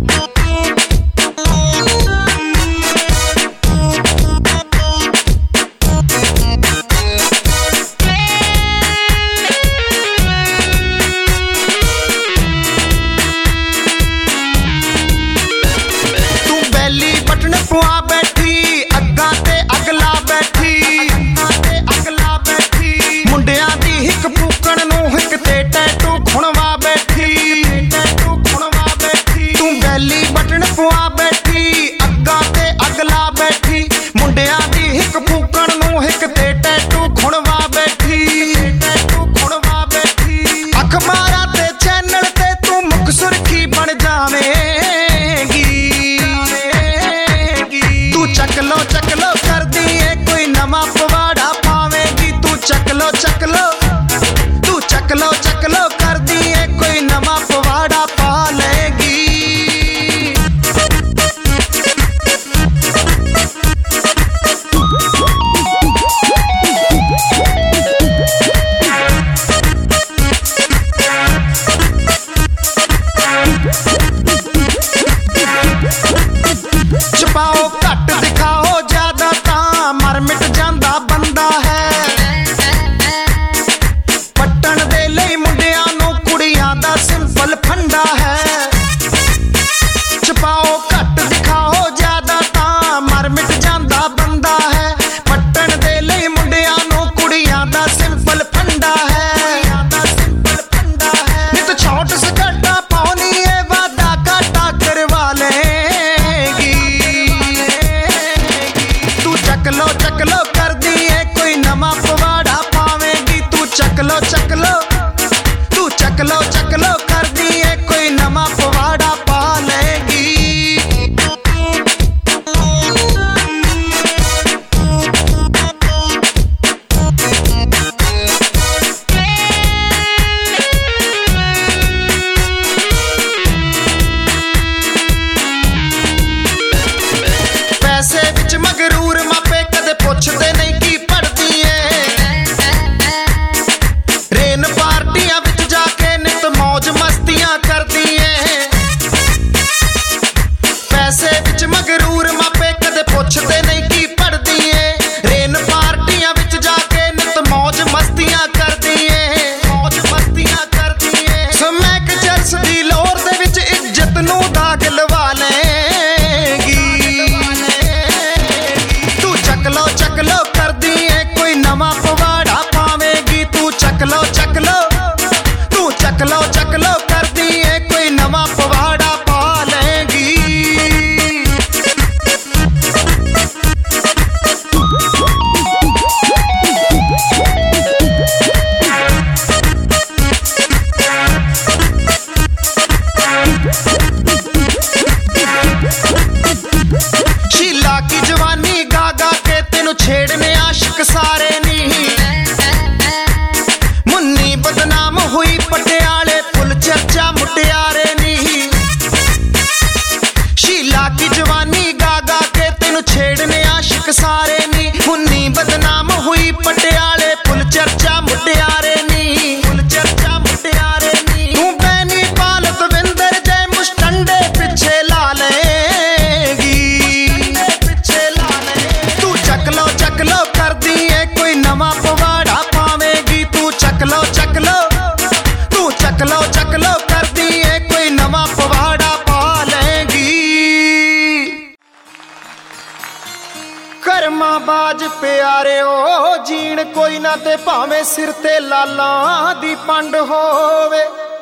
बाज प्यारिओ जीण कोई ना ते भावें सिर ते लालां दी पंड होवे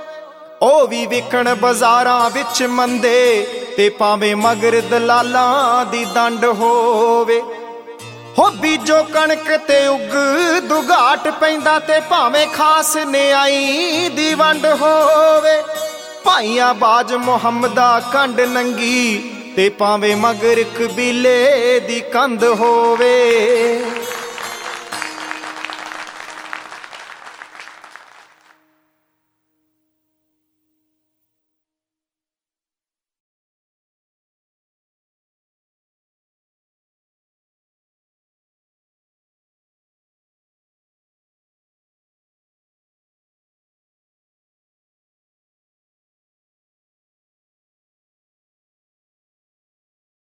ओ भी विकण बाजारां विच मंदे ते भावें मगर दलालां दी दंड होवे हो बीजो कणक ते उग दुगाट पैंदा ते भावें खास न्याई दी वंड होवे भाईया बाज मुहम्मदा कंड नंगी ते भावें मगर कबीले दी कंध होवे।